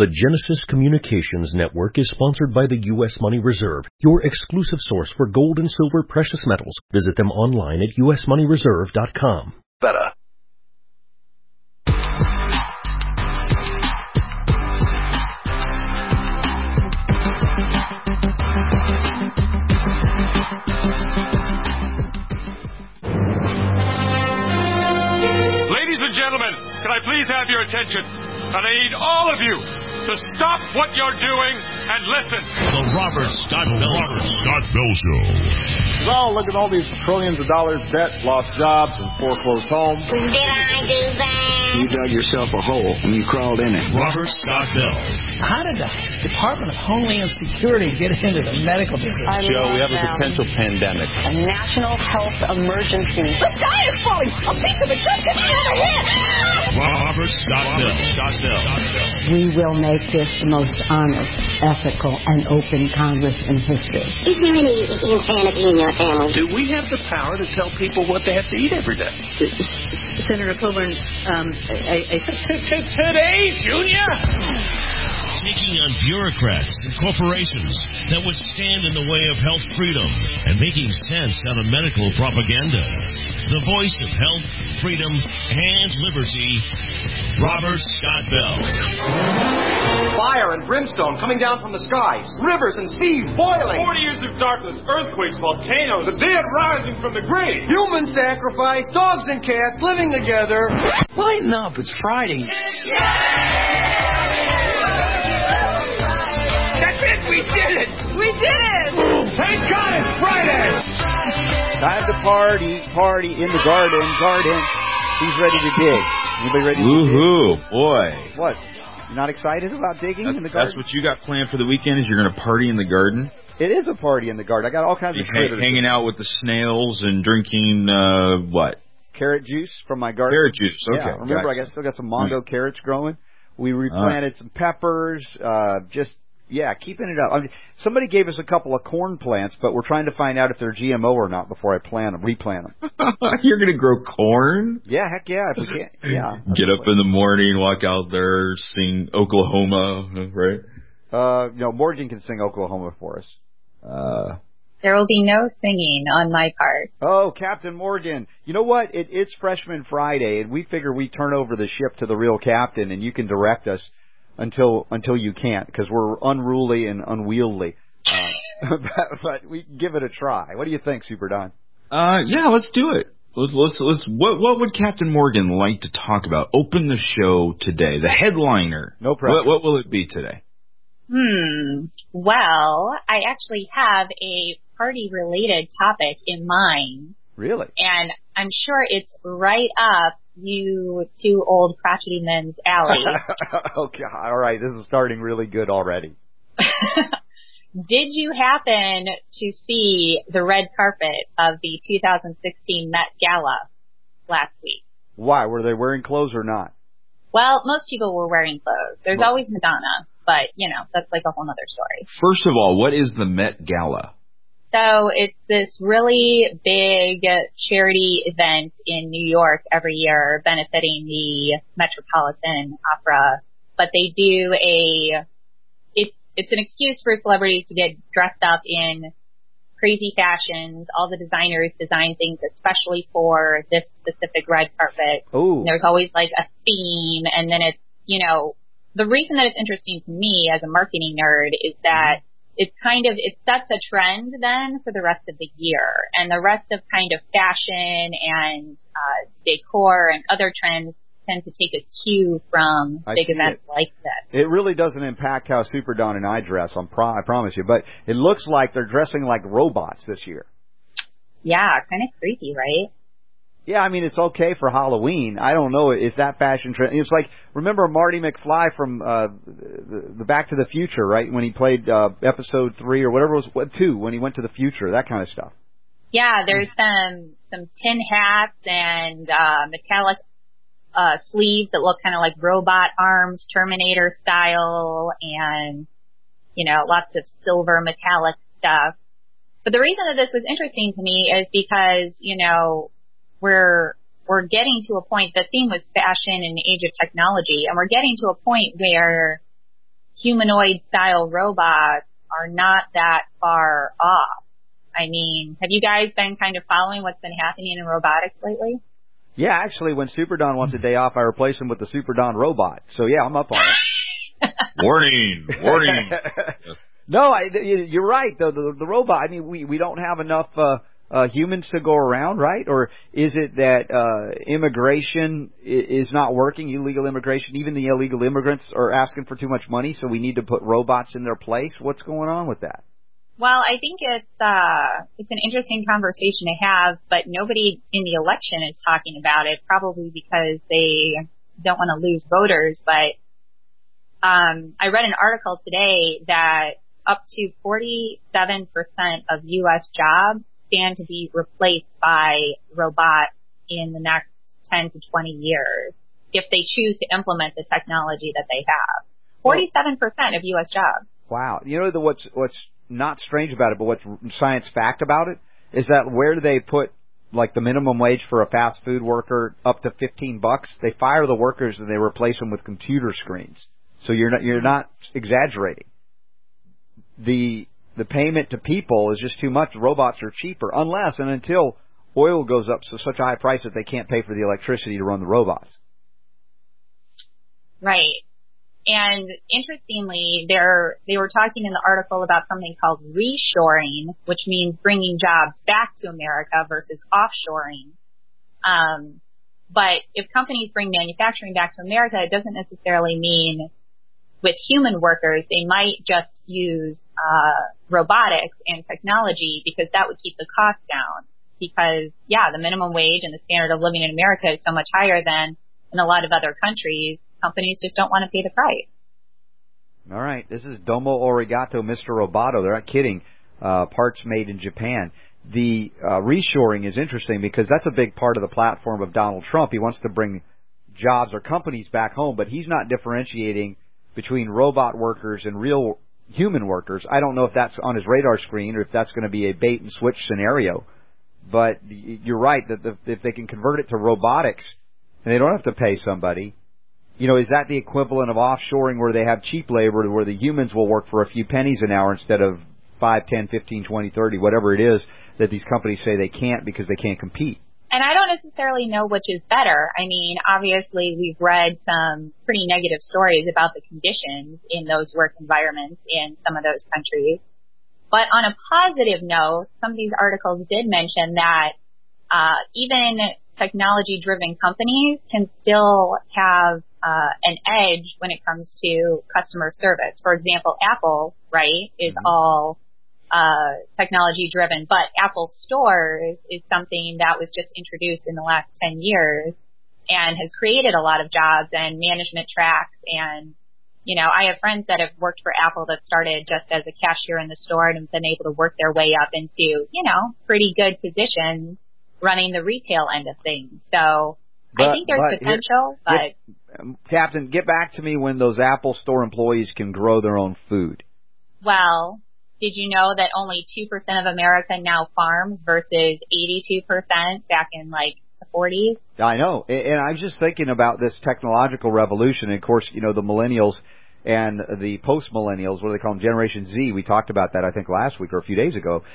The Genesis Communications Network is sponsored by the U.S. Money Reserve, your exclusive source for gold and silver precious metals. Visit them online at usmoneyreserve.com. Better. Ladies and gentlemen, can I please have your attention? And I need all of you to stop what you're doing and listen. The Robert Scott Bell Show. Well, look at all these trillions of dollars debt, lost jobs, and foreclosed homes. Did I do that? You dug yourself a hole and you crawled in it. Robert Scott Bell. How did the Department of Homeland Security get into the medical business? Joe, we have a potential pandemic. A national health emergency. The sky is falling! A piece of it just hit me over here! Robert Scott Bell. We will make this the most honest, ethical, and open Congress in history. Is there any insanity in your family? Do we have the power to tell people what they have to eat every day? Senator Coburn, Today, Junior? Taking on bureaucrats and corporations that would stand in the way of health freedom and making sense out of medical propaganda. The voice of health, freedom, and liberty, Robert Scott Bell. Fire and brimstone coming down from the skies. Rivers and seas boiling. 40 years of darkness, earthquakes, volcanoes. The dead rising from the grave. Human sacrifice, dogs and cats living together. Lighten up, it's Friday. That's it, we did it. we did it! Thank God it's Friday. Time to party in the garden. Who's ready to dig? Anybody ready to dig? Woohoo, boy. What? You not excited about digging in the garden? That's what you got planned for the weekend, is you're going to party in the garden? It is a party in the garden. I got all kinds of critters. Hanging out with the snails and drinking, what? Carrot juice from my garden. Carrot juice, okay. Yeah, remember, I still got some Mondo carrots growing. We replanted some peppers, keeping it up. I mean, somebody gave us a couple of corn plants, but we're trying to find out if they're GMO or not before I replant them. You're going to grow corn? Yeah, heck yeah, if we can. Yeah. Get up in the morning, walk out there, sing Oklahoma, right? No, Morgan can sing Oklahoma for us. There will be no singing on my part. Oh, Captain Morgan. You know what? It's Freshman Friday, and we figure we turn over the ship to the real captain, and you can direct us until you can't, because we're unruly and unwieldy. But we can give it a try. What do you think, Super Don? Yeah, let's do it. Let's. What would Captain Morgan like to talk about? Open the show today. The headliner. No problem. What will it be today? Well, I actually have a party-related topic in mind. Really? And I'm sure it's right up you two old crotchety men's alley. Okay, all right. This is starting really good already. Did you happen to see the red carpet of the 2016 Met Gala last week? Why? Were they wearing clothes or not? Well, most people were wearing clothes. There's always Madonna, but, that's like a whole other story. First of all, what is the Met Gala? So it's this really big charity event in New York every year benefiting the Metropolitan Opera. But they do it's an excuse for celebrities to get dressed up in crazy fashions. All the designers design things especially for this specific red carpet. Ooh. And there's always like a theme, and then it's, the reason that it's interesting to me as a marketing nerd is that it sets a trend then for the rest of the year, and the rest of kind of fashion and decor and other trends tend to take a cue from big events like this. It really doesn't impact how Super Don and I dress, I promise you, but it looks like they're dressing like robots this year. Yeah, kind of creepy, right? Yeah, I mean, it's okay for Halloween. I don't know if that fashion trend. It's like, remember Marty McFly from the Back to the Future, right? When he played episode 3 or whatever it was, 2, when he went to the future, that kind of stuff. Yeah, there's some tin hats and metallic sleeves that look kind of like robot arms, Terminator style, and lots of silver metallic stuff. But the reason that this was interesting to me is because we're getting to a point, the theme was fashion in the age of technology, and we're getting to a point where humanoid-style robots are not that far off. I mean, have you guys been kind of following what's been happening in robotics lately? Yeah, actually, when Super Don wants a day off, I replace him with the Super Don robot. So, yeah, I'm up on it. Warning. Yes. No, you're right, though. The robot, I mean, we don't have enough humans to go around, right? Or is it that immigration is not working, illegal immigration? Even the illegal immigrants are asking for too much money, so we need to put robots in their place? What's going on with that? Well, I think it's an interesting conversation to have, but nobody in the election is talking about it, probably because they don't want to lose voters. But I read an article today that up to 47% of U.S. jobs stand to be replaced by robots in the next 10 to 20 years if they choose to implement the technology that they have. 47% of U.S. jobs. Wow. You know what's not strange about it, but what's science fact about it is that where they put like the minimum wage for a fast food worker up to $15, they fire the workers and they replace them with computer screens. So you're not exaggerating. The payment to people is just too much. Robots are cheaper unless and until oil goes up to such a high price that they can't pay for the electricity to run the robots. Right. And interestingly, they were talking in the article about something called reshoring, which means bringing jobs back to America versus offshoring. But if companies bring manufacturing back to America, it doesn't necessarily mean with human workers. They might just use robotics and technology because that would keep the cost down. Because, yeah, the minimum wage and the standard of living in America is so much higher than in a lot of other countries. Companies just don't want to pay the price. All right. This is Domo Arigato, Mr. Roboto. They're not kidding. Parts made in Japan. The reshoring is interesting because that's a big part of the platform of Donald Trump. He wants to bring jobs or companies back home, but he's not differentiating between robot workers and real human workers. I don't know if that's on his radar screen or if that's going to be a bait and switch scenario. But you're right that if they can convert it to robotics and they don't have to pay somebody, you know, is that the equivalent of offshoring where they have cheap labor where the humans will work for a few pennies an hour instead of 5, 10, 15, 20, 30, whatever it is that these companies say they can't because they can't compete? And I don't necessarily know which is better. I mean, obviously we've read some pretty negative stories about the conditions in those work environments in some of those countries. But on a positive note, some of these articles did mention that even technology-driven companies can still have an edge when it comes to customer service. For example, Apple, right, is all technology-driven, but Apple Stores is something that was just introduced in the last 10 years and has created a lot of jobs and management tracks. And, you know, I have friends that have worked for Apple that started just as a cashier in the store and have been able to work their way up into, you know, pretty good positions running the retail end of things. So I think there's potential, Captain, get back to me when those Apple Store employees can grow their own food. Well, did you know that only 2% of America now farms versus 82% back in like the 40s? I know. And I'm just thinking about this technological revolution. And of course, you know, the millennials and the post-millennials, what do they call them, Generation Z, we talked about that I think last week or a few days ago,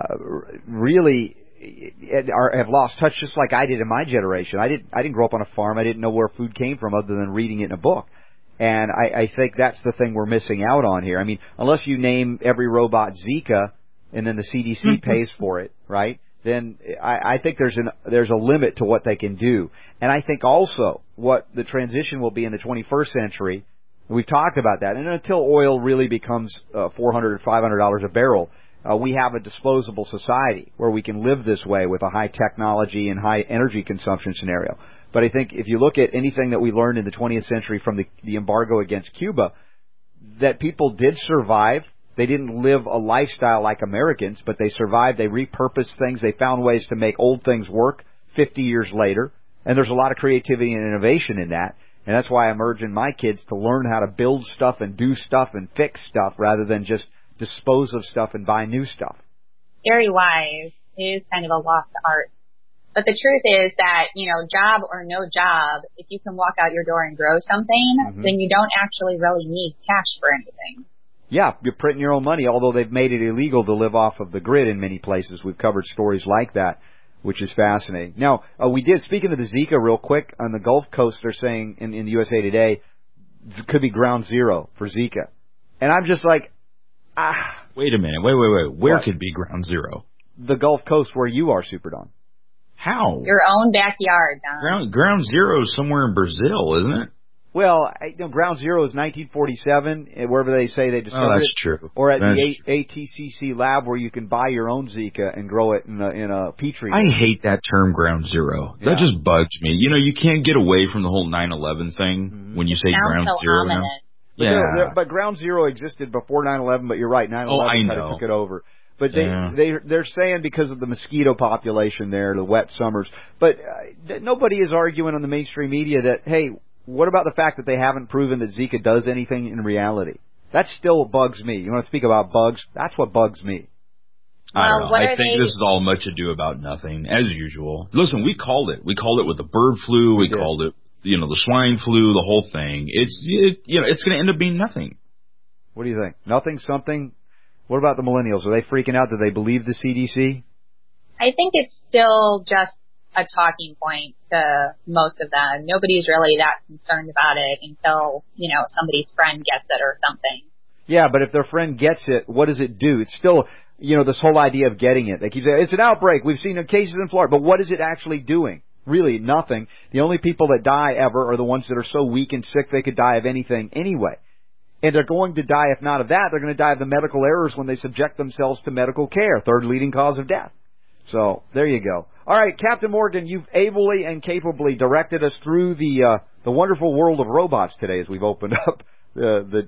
really have lost touch just like I did in my generation. I didn't grow up on a farm. I didn't know where food came from other than reading it in a book. And I think that's the thing we're missing out on here. I mean, unless you name every robot Zika and then the CDC pays for it, right? Then I think there's a limit to what they can do. And I think also what the transition will be in the 21st century, we've talked about that. And until oil really becomes $400 or $500 a barrel, we have a disposable society where we can live this way with a high technology and high energy consumption scenario. But I think if you look at anything that we learned in the 20th century from the embargo against Cuba, that people did survive. They didn't live a lifestyle like Americans, but they survived. They repurposed things. They found ways to make old things work 50 years later. And there's a lot of creativity and innovation in that. And that's why I'm urging my kids to learn how to build stuff and do stuff and fix stuff rather than just dispose of stuff and buy new stuff. Very wise. It is kind of a lost art. But the truth is that, job or no job, if you can walk out your door and grow something, then you don't actually really need cash for anything. Yeah, you're printing your own money, although they've made it illegal to live off of the grid in many places. We've covered stories like that, which is fascinating. Now, speaking of the Zika real quick, on the Gulf Coast, they're saying in the USA Today, it could be ground zero for Zika. And I'm just like, Wait a minute. Wait. Where what? could be ground zero? The Gulf Coast where you are, Super Don. How? Your own backyard, Don. Ground zero is somewhere in Brazil, isn't it? Well, ground zero is 1947, wherever they say they discovered it. That's true. Or at the ATCC lab where you can buy your own Zika and grow it in a petri. I hate that term ground zero. Yeah. That just bugs me. You can't get away from the whole 9/11 thing when you say ground zero now. Yeah. But ground zero existed before 9/11, but you're right, 9/11 kind of took it over. But they're saying because of the mosquito population there, the wet summers. But nobody is arguing on the mainstream media that, hey, what about the fact that they haven't proven that Zika does anything in reality? That still bugs me. You want to speak about bugs? That's what bugs me. I don't know. I think this is all much ado about nothing, as usual. Listen, we called it. We called it with the bird flu. We called it, the swine flu, the whole thing. It's going to end up being nothing. What do you think? Nothing, something? What about the millennials? Are they freaking out? Do they believe the CDC? I think it's still just a talking point to most of them. Nobody's really that concerned about it until, somebody's friend gets it or something. Yeah, but if their friend gets it, what does it do? It's still, this whole idea of getting it. They keep saying, it's an outbreak. We've seen cases in Florida. But what is it actually doing? Really, nothing. The only people that die ever are the ones that are so weak and sick they could die of anything anyway. And they're going to die, if not of that, they're going to die of the medical errors when they subject themselves to medical care, third leading cause of death. So, there you go. All right, Captain Morgan, you've ably and capably directed us through the wonderful world of robots today as we've opened up the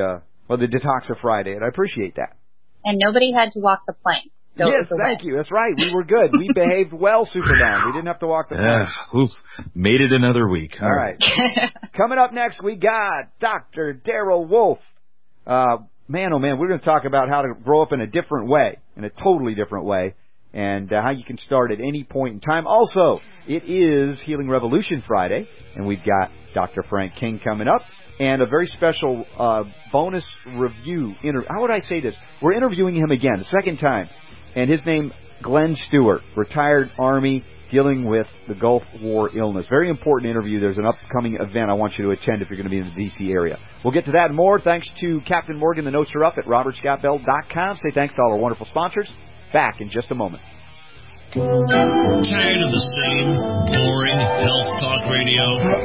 Detoxa Friday, and I appreciate that. And nobody had to walk the plank. So yes, thank you. That's right. We were good. We behaved well, Super Don. We didn't have to walk the plank. Made it another week. All right. Coming up next, we got Dr. Daryl Wolf. Man, oh man, we're going to talk about how to grow up in a different way, in a totally different way, and how you can start at any point in time. Also, it is Healing Revolution Friday, and we've got Dr. Frank King coming up, and a very special bonus review interview. How would I say this? We're interviewing him again, the second time, and his name, Glenn Stewart, retired Army, dealing with the Gulf War illness. Very important interview. There's an upcoming event I want you to attend if you're going to be in the D.C. area. We'll get to that and more. Thanks to Captain Morgan. The notes are up at robertscottbell.com. Say thanks to all our wonderful sponsors. Back in just a moment. Tired of the same boring health talk radio?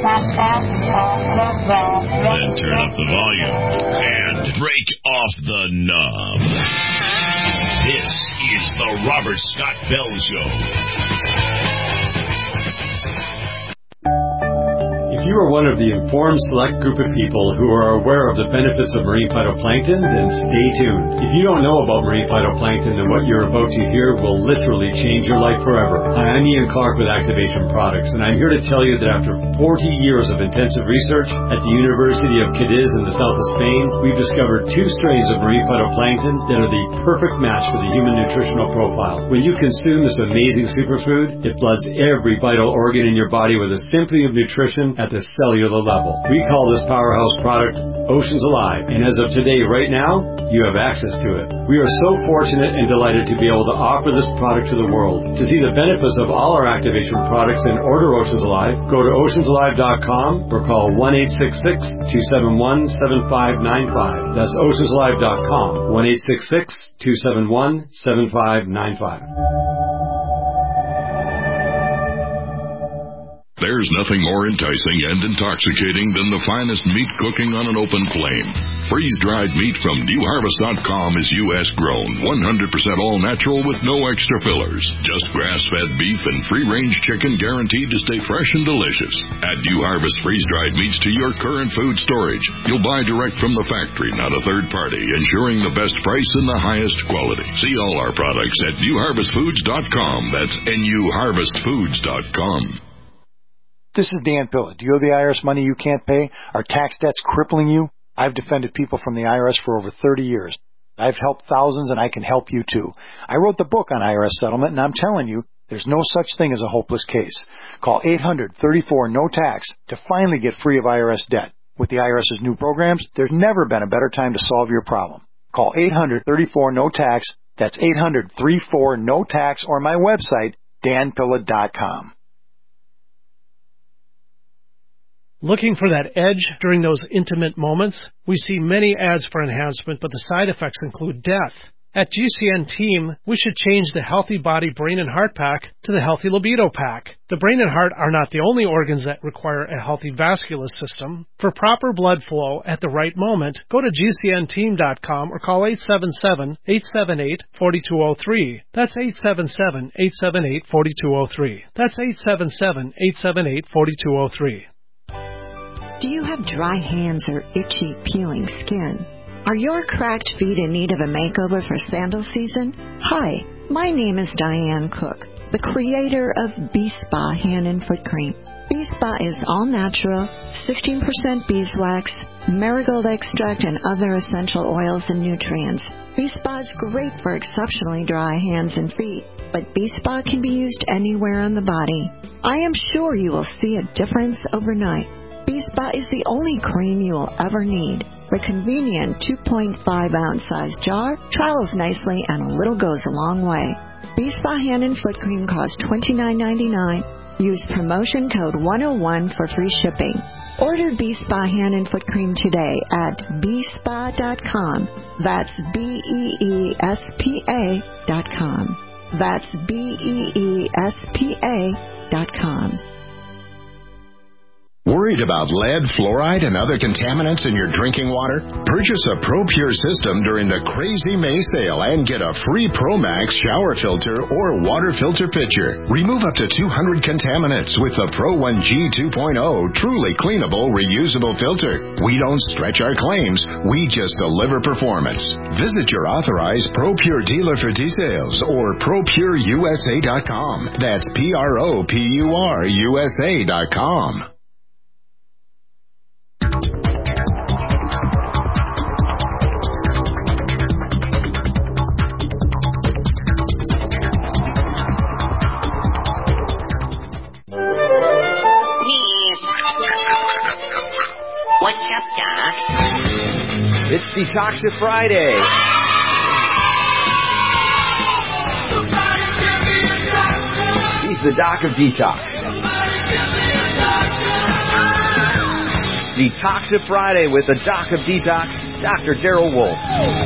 Then turn up the volume and break off the knob. This is the Robert Scott Bell Show. If you are one of the informed select group of people who are aware of the benefits of marine phytoplankton, then stay tuned. If you don't know about marine phytoplankton, then what you're about to hear will literally change your life forever. Hi, I'm Ian Clark with Activation Products, and I'm here to tell you that after 40 years of intensive research at the University of Cadiz in the south of Spain, we've discovered 2 strains of marine phytoplankton that are the perfect match for the human nutritional profile. When you consume this amazing superfood, it floods every vital organ in your body with a symphony of nutrition at the cellular level. We call this powerhouse product Oceans Alive, and as of today, right now, you have access to it. We are so fortunate and delighted to be able to offer this product to the world. To see the benefits of all our activation products and order Oceans Alive, go to oceansalive.com or call 1-866-271-7595. That's oceansalive.com, 1-866-271-7595. There's nothing more enticing and intoxicating than the finest meat cooking on an open flame. Freeze-dried meat from newharvest.com is U.S. grown, 100% all natural with no extra fillers. Just grass-fed beef and free-range chicken guaranteed to stay fresh and delicious. Add New Harvest freeze-dried meats to your current food storage. You'll buy direct from the factory, not a third party, ensuring the best price and the highest quality. See all our products at newharvestfoods.com. That's newharvestfoods.com. This is Dan Pilla. Do you owe the IRS money you can't pay? Are tax debts crippling you? I've defended people from the IRS for over 30 years. I've helped thousands, and I can help you too. I wrote the book on IRS settlement, and I'm telling you, There's no such thing as a hopeless case. Call 800-34-NO-TAX to finally get free of IRS debt. With the IRS's new programs, there's never been a better time to solve your problem. Call 800-34-NO-TAX. That's 800-34-NO-TAX, or my website, danpilla.com. Looking for that edge during those intimate moments? We see many ads for enhancement, but the side effects include death. At GCN Team, we should change the Healthy Body Brain and Heart Pack to the Healthy Libido Pack. The brain and heart are not the only organs that require a healthy vascular system. For proper blood flow at the right moment, go to GCNteam.com or call 877-878-4203. That's 877-878-4203. That's 877-878-4203. Do you have dry hands or itchy, peeling skin? Are your cracked feet in need of a makeover for sandal season? Hi, my name is Diane Cook, the creator of B-Spa Hand and Foot Cream. B-Spa is all natural, 16% beeswax, marigold extract, and other essential oils and nutrients. B-Spa is great for exceptionally dry hands and feet, but B-Spa can be used anywhere on the body. I am sure you will see a difference overnight. B-Spa is the only cream you will ever need. The convenient 2.5-ounce size jar travels nicely and a little goes a long way. B-Spa Hand and Foot Cream costs $29.99. Use promotion code 101 for free shipping. Order B-Spa Hand and Foot Cream today at bspa.com. That's BEESPA.com. That's BEESPA.com. Worried about lead, fluoride, and other contaminants in your drinking water? Purchase a ProPure system during the Crazy May sale and get a free ProMax shower filter or water filter pitcher. Remove up to 200 contaminants with the Pro 1G 2.0 truly cleanable, reusable filter. We don't stretch our claims. We just deliver performance. Visit your authorized ProPure dealer for details or ProPureUSA.com. That's ProPureUSA.com. What's up, Doc? It's Detoxit Friday. He's the Doc of Detox. Detoxit Friday with the Doc of Detox, Dr. Daryl Wolf.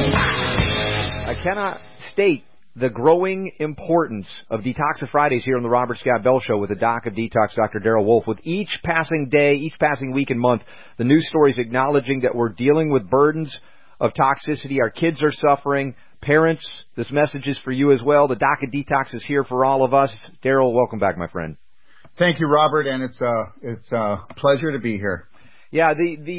I cannot state the growing importance of Detoxit Fridays here on the Robert Scott Bell Show with the Doc of Detox, Dr. Daryl Wolf. With each passing day, each passing week and month, the news stories acknowledging that we're dealing with burdens of toxicity. Our kids are suffering. Parents, this message is for you as well. The Doc of Detox is here for all of us. Daryl, welcome back, my friend. Thank you, Robert, and it's a pleasure to be here. Yeah,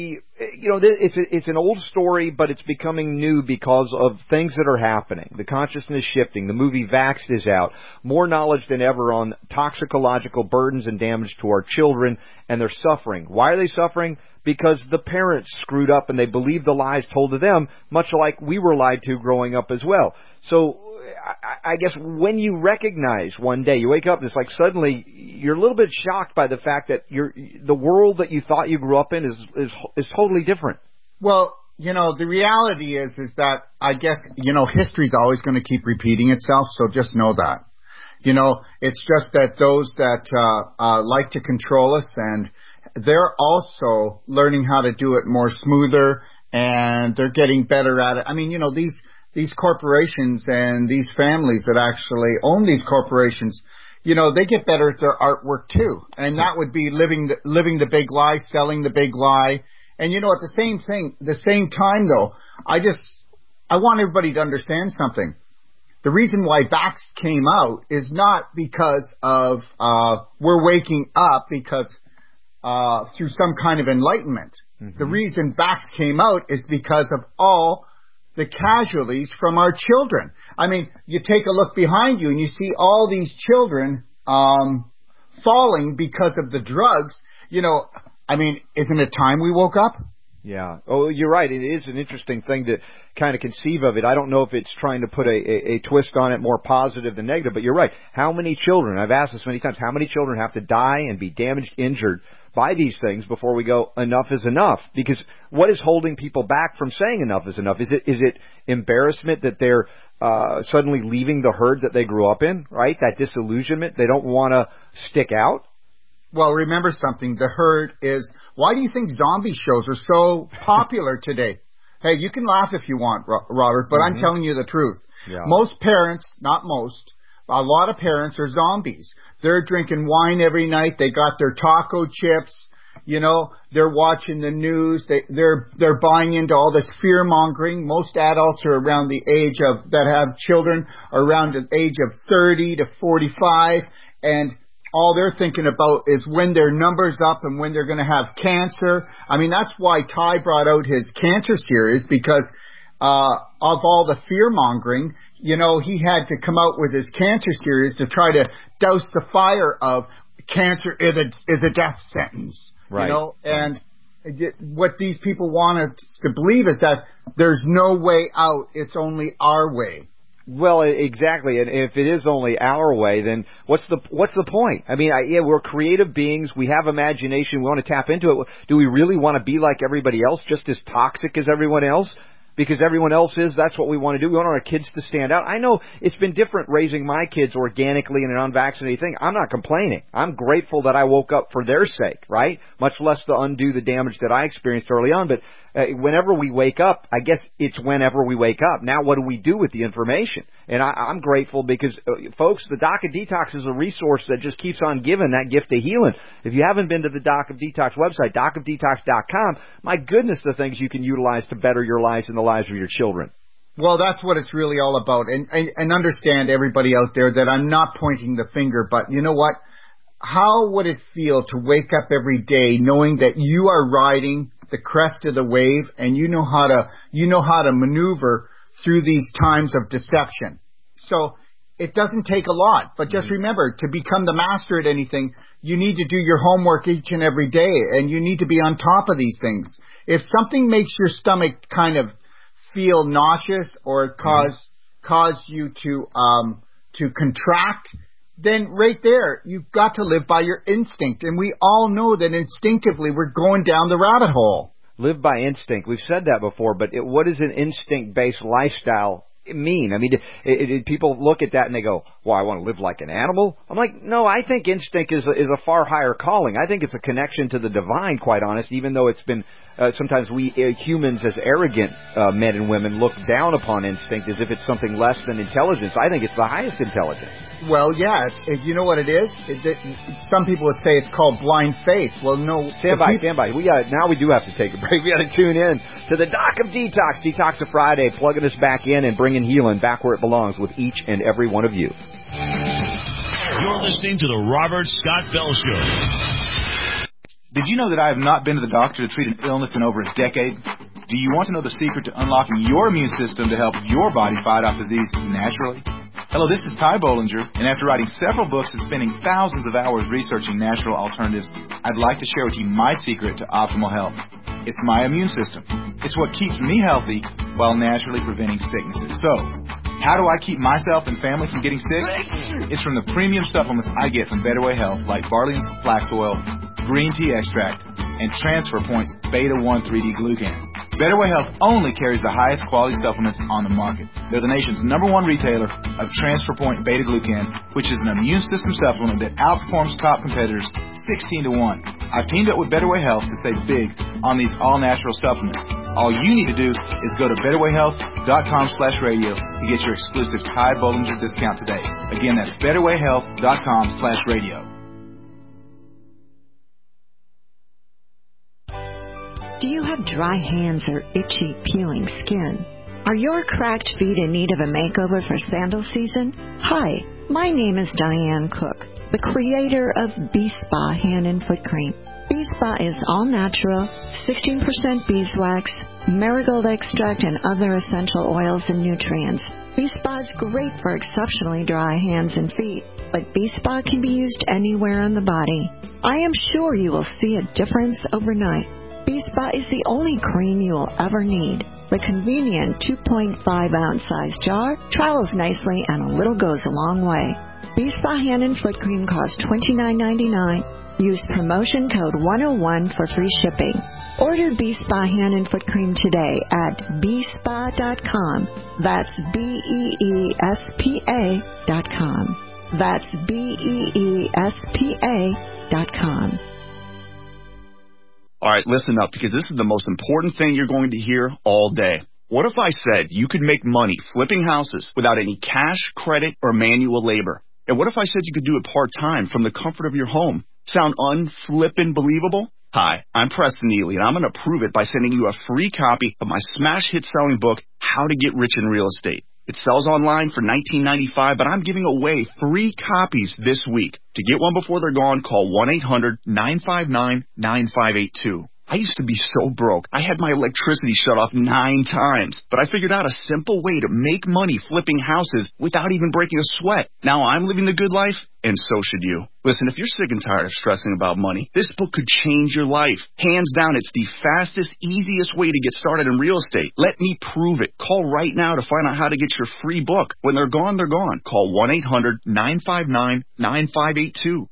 it's an old story, but it's becoming new because of things that are happening. The consciousness shifting. The movie Vaxxed is out. More knowledge than ever on toxicological burdens and damage to our children, and they're suffering. Why are they suffering? Because the parents screwed up and they believed the lies told to them, much like we were lied to growing up as well. So I guess when you recognize one day, you wake up and it's like suddenly you're a little bit shocked by the fact that the world that you thought you grew up in is totally different. Well, the reality is that I guess, history's always going to keep repeating itself, so just know that. It's just that those that like to control us, and they're also learning how to do it more smoother, and they're getting better at it. I mean, these corporations and these families that actually own these corporations, they get better at their artwork too. And that would be living the big lie, selling the big lie. And at the same time though, I want everybody to understand something. The reason why Vaxxed came out is not because of, we're waking up because, through some kind of enlightenment. Mm-hmm. The reason Vaxxed came out is because of all the casualties from our children. I mean, you take a look behind you and you see all these children falling because of the drugs. Isn't it time we woke up? Yeah. Oh, you're right. It is an interesting thing to kind of conceive of it. I don't know if it's trying to put a twist on it more positive than negative, but you're right. How many children, I've asked this many times, how many children have to die and be damaged, injured by these things before we go, enough is enough? Because what is holding people back from saying enough is enough? Is it embarrassment that they're suddenly leaving the herd that they grew up in, right? That disillusionment. They don't want to stick out. Well, remember something. The herd is... Why do you think zombie shows are so popular today? Hey, you can laugh if you want, Robert, but I'm telling you the truth. Yeah. Most parents, not most, a lot of parents are zombies. They're drinking wine every night. They got their taco chips. You know, they're watching the news. They're buying into all this fear mongering. Most adults are around the age of, that have children, are around the age of 30 to 45, and all they're thinking about is when their number's up and when they're going to have cancer. I mean, that's why Ty brought out his cancer series, because of all the fear-mongering. You know, he had to come out with his cancer series to try to douse the fire of cancer is a death sentence. Right. You know, and what these people want us to believe is that there's no way out. It's only our way. Well, exactly, and if it is only our way, then what's the point? I mean, we're creative beings. We have imagination. We want to tap into it. Do we really want to be like everybody else, just as toxic as everyone else? Because everyone else is, that's what we want to do. We want our kids to stand out. I know it's been different raising my kids organically in an unvaccinated thing. I'm not complaining. I'm grateful that I woke up for their sake, right? Much less to undo the damage that I experienced early on. But whenever we wake up, I guess it's whenever we wake up. Now what do we do with the information? And I'm grateful because, folks, the Doc of Detox is a resource that just keeps on giving that gift of healing. If you haven't been to the Doc of Detox website, docofdetox.com, my goodness, the things you can utilize to better your lives and the lives of your children. Well, that's what it's really all about. And understand, everybody out there, that I'm not pointing the finger, but you know what? How would it feel to wake up every day knowing that you are riding the crest of the wave and you know how to maneuver through these times of deception? So it doesn't take a lot, but just remember, to become the master at anything, you need to do your homework each and every day, and you need to be on top of these things. If something makes your stomach kind of feel nauseous or cause you to contract, then right there, you've got to live by your instinct. And we all know that instinctively we're going down the rabbit hole. Live by instinct. We've said that before, but what is an instinct-based lifestyle mean? I mean, people look at that and they go, well, I want to live like an animal? I'm like, no, I think instinct is a far higher calling. I think it's a connection to the divine, quite honest, even though it's been sometimes we humans as arrogant men and women look down upon instinct as if it's something less than intelligence. I think it's the highest intelligence. Well, yeah, you know what it is? Some people would say it's called blind faith. Well, no. Stand by. Now we do have to take a break. We got to tune in to the Doc of Detox, Detox of Friday, plugging us back in and bringing healing back where it belongs with each and every one of you. You're listening to the Robert Scott Bell Show. Did you know that I have not been to the doctor to treat an illness in over a decade? Do you want to know the secret to unlocking your immune system to help your body fight off disease naturally? Hello, this is Ty Bollinger, and after writing several books and spending thousands of hours researching natural alternatives, I'd like to share with you my secret to optimal health. It's my immune system. It's what keeps me healthy while naturally preventing sicknesses. So, how do I keep myself and family from getting sick? It's from the premium supplements I get from Better Way Health, like Barley and Flax Oil, Green Tea Extract, and Transfer Point's Beta-1 3D Glucan. Better Way Health only carries the highest quality supplements on the market. They're the nation's #1 retailer of Transfer Point Beta Glucan, which is an immune system supplement that outperforms top competitors 16 to 1. I've teamed up with Better Way Health to save big on these all-natural supplements. All you need to do is go to betterwayhealth.com/radio to get your exclusive Ty Bollinger discount today. Again, that's betterwayhealth.com/radio. Do you have dry hands or itchy, peeling skin? Are your cracked feet in need of a makeover for sandal season? Hi, my name is Diane Cook, the creator of B-Spa Hand and Foot Cream. B-Spa is all natural, 16% beeswax, marigold extract, and other essential oils and nutrients. B-Spa is great for exceptionally dry hands and feet, but B-Spa can be used anywhere on the body. I am sure you will see a difference overnight. B-Spa is the only cream you'll ever need. The convenient 2.5-ounce size jar travels nicely and a little goes a long way. B-Spa Hand and Foot Cream costs $29.99. Use promotion code 101 for free shipping. Order B-Spa Hand and Foot Cream today at bspa.com. That's BEESPA.com. That's BEESPA.com. All right, listen up, because this is the most important thing you're going to hear all day. What if I said you could make money flipping houses without any cash, credit, or manual labor? And what if I said you could do it part-time from the comfort of your home? Sound unflippin' believable? Hi, I'm Preston Neely, and I'm going to prove it by sending you a free copy of my smash hit selling book, How to Get Rich in Real Estate. It sells online for $19.95, but I'm giving away free copies this week. To get one before they're gone, call 1-800-959-9582. I used to be so broke, I had my electricity shut off 9 times, but I figured out a simple way to make money flipping houses without even breaking a sweat. Now I'm living the good life, and so should you. Listen, if you're sick and tired of stressing about money, this book could change your life. Hands down, it's the fastest, easiest way to get started in real estate. Let me prove it. Call right now to find out how to get your free book. When they're gone, they're gone. Call 1-800-959-9582.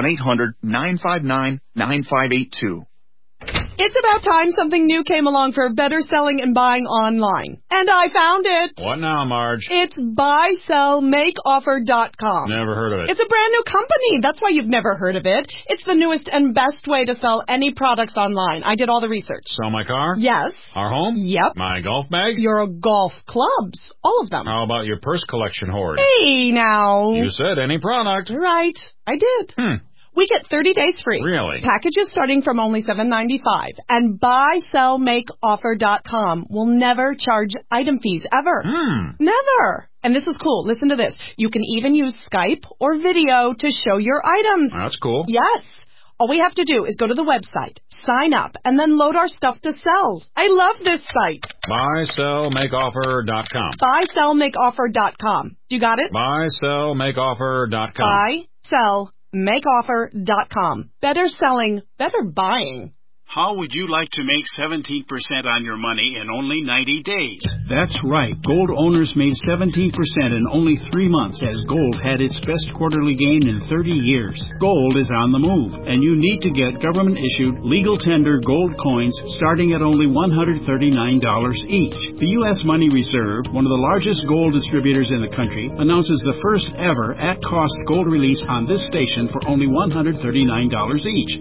1-800-959-9582. It's about time something new came along for better selling and buying online. And I found it. What now, Marge? It's buysellmakeoffer.com. Never heard of it. It's a brand new company. That's why you've never heard of it. It's the newest and best way to sell any products online. I did all the research. Sell my car? Yes. Our home? Yep. My golf bag? Your golf clubs. All of them. How about your purse collection hoard? Hey, now. You said any product. Right. I did. We get 30 days free. Really? Packages starting from only $7.95. And buysellmakeoffer.com will never charge item fees, ever. Never. And this is cool. Listen to this. You can even use Skype or video to show your items. That's cool. Yes. All we have to do is go to the website, sign up, and then load our stuff to sell. I love this site. Buysellmakeoffer.com. Buysellmakeoffer.com. You got it? Buysellmakeoffer.com. Buysellmakeoffer.com. Better selling, better buying. How would you like to make 17% on your money in only 90 days? That's right. Gold owners made 17% in only 3 months as gold had its best quarterly gain in 30 years. Gold is on the move, and you need to get government-issued, legal tender gold coins starting at only $139 each. The U.S. Money Reserve, one of the largest gold distributors in the country, announces the first ever at-cost gold release on this station for only $139 each.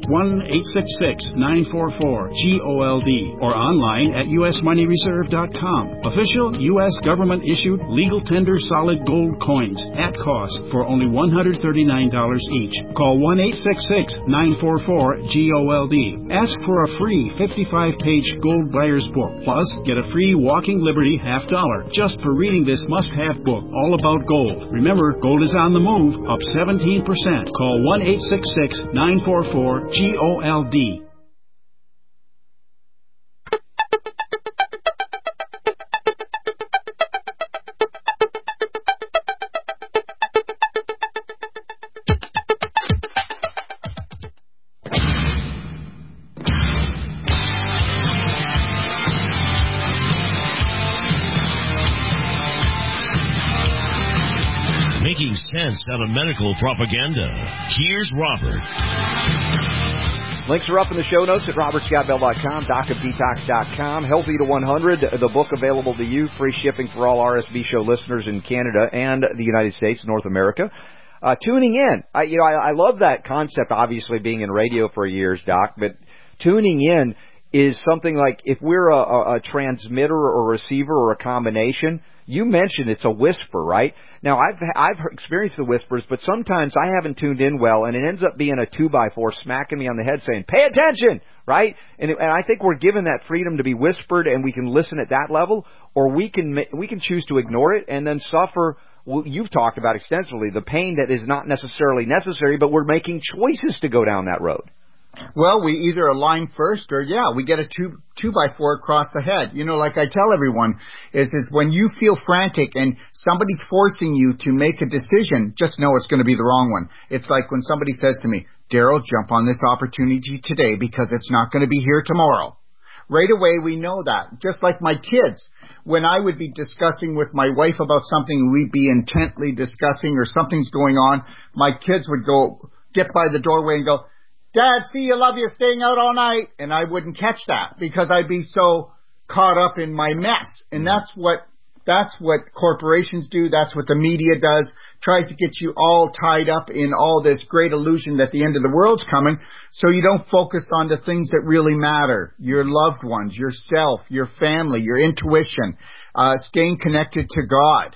1-866-944-GOLD or online at usmoneyreserve.com. Official U.S. government-issued legal tender solid gold coins at cost for only $139 each. Call 1-866-944-GOLD. Ask for a free 55-page gold buyer's book. Plus, get a free Walking Liberty $50 just for reading this must-have book all about gold. Remember, gold is on the move, up 17%. Call 1-866-944-GOLD. Making sense out of medical propaganda. Here's Robert. Links are up in the show notes at robertscottbell.com, docofdetox.com. Healthy to 100, the book available to you, free shipping for all RSB show listeners in Canada and the United States, North America. Tuning in. I love that concept, obviously, being in radio for years, Doc, but tuning in is something like if we're a transmitter or receiver or a combination. You mentioned it's a whisper, right? Now, I've experienced the whispers, but sometimes I haven't tuned in well, and it ends up being a 2x4 smacking me on the head saying, pay attention, right? And I think we're given that freedom to be whispered, and we can listen at that level, or we can choose to ignore it and then suffer. Well, you've talked about extensively the pain that is not necessarily necessary, but we're making choices to go down that road. Well, we either align first or, we get a 2x4 across the head. You know, like I tell everyone, is when you feel frantic and somebody's forcing you to make a decision, just know it's going to be the wrong one. It's like when somebody says to me, Daryl, jump on this opportunity today because it's not going to be here tomorrow. Right away, we know that. Just like my kids. When I would be discussing with my wife about something, we'd be intently discussing or something's going on, my kids would get by the doorway and go, Dad, see you, love you, staying out all night. And I wouldn't catch that because I'd be so caught up in my mess. And that's what corporations do. That's what the media does. Tries to get you all tied up in all this great illusion that the end of the world's coming, so you don't focus on the things that really matter. Your loved ones, yourself, your family, your intuition, staying connected to God.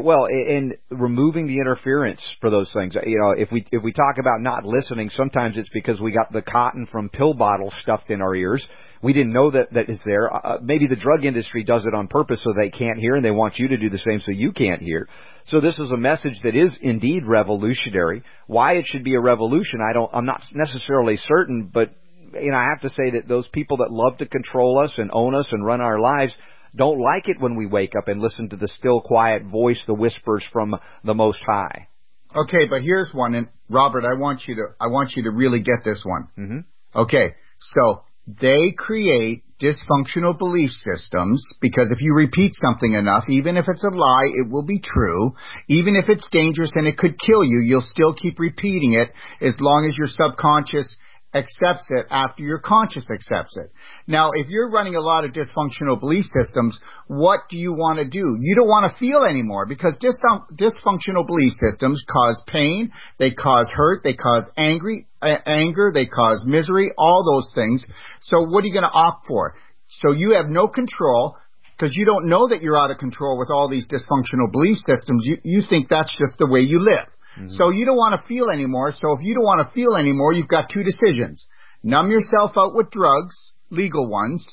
And removing the interference for those things. If we talk about not listening, sometimes it's because we got the cotton from pill bottles stuffed in our ears. We didn't know that is there. Maybe the drug industry does it on purpose so they can't hear, and they want you to do the same so you can't hear. So this is a message that is indeed revolutionary. Why it should be a revolution, I'm not necessarily certain, but I have to say that those people that love to control us and own us and run our lives don't like it when we wake up and listen to the still, quiet voice, the whispers from the Most High. Okay, but here's one, and Robert, I want you to really get this one. Mm-hmm. Okay, so they create dysfunctional belief systems because if you repeat something enough, even if it's a lie, it will be true. Even if it's dangerous and it could kill you, you'll still keep repeating it as long as your subconscious accepts it after your conscious accepts it. Now, if you're running a lot of dysfunctional belief systems, what do you want to do? You don't want to feel anymore because dysfunctional belief systems cause pain, they cause hurt, they cause anger, they cause misery, all those things. So what are you going to opt for? So you have no control because you don't know that you're out of control with all these dysfunctional belief systems. You think that's just the way you live. Mm-hmm. So you don't want to feel anymore. So if you don't want to feel anymore, you've got two decisions. Numb yourself out with drugs, legal ones,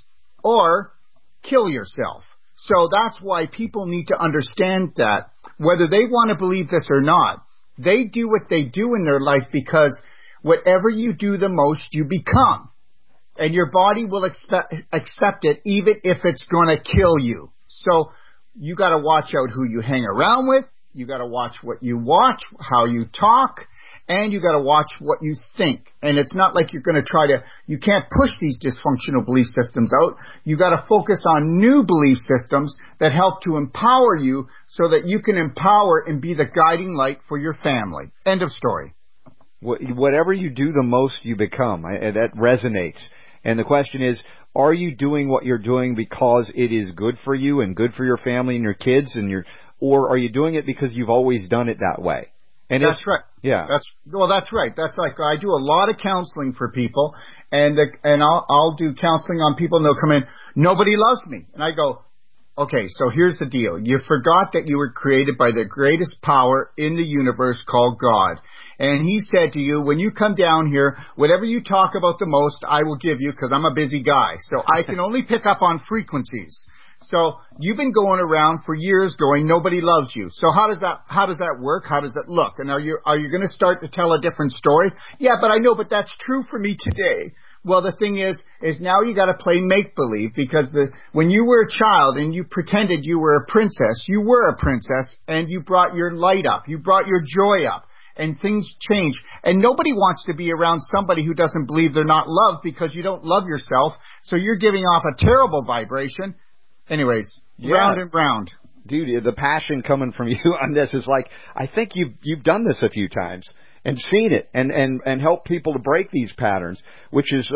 or kill yourself. So that's why people need to understand that whether they want to believe this or not, they do what they do in their life because whatever you do the most, you become. And your body will accept it even if it's going to kill you. So you got to watch out who you hang around with. You got to watch what you watch, how you talk, and you got to watch what you think. And it's not like you're going to you can't push these dysfunctional belief systems out. You got to focus on new belief systems that help to empower you so that you can empower and be the guiding light for your family. End of story. Whatever you do the most, you become. That resonates. And the question is, are you doing what you're doing because it is good for you and good for your family and your kids or are you doing it because you've always done it that way? And that's right. Yeah. That's right. That's like I do a lot of counseling for people, and I'll do counseling on people, and they'll come in. Nobody loves me, and I go, okay. So here's the deal. You forgot that you were created by the greatest power in the universe called God, and He said to you, when you come down here, whatever you talk about the most, I will give you because I'm a busy guy, so I can only pick up on frequencies. So you've been going around for years going, nobody loves you. So how does that work? How does it look? And are you going to start to tell a different story? Yeah, but I know, but that's true for me today. Well, the thing is now you got to play make-believe because when you were a child and you pretended you were a princess, you were a princess and you brought your light up. You brought your joy up and things change. And nobody wants to be around somebody who doesn't believe they're not loved because you don't love yourself. So you're giving off a terrible vibration. Anyways, round and round. Dude, the passion coming from you on this is like, I think you've done this a few times and seen it and helped people to break these patterns, which is,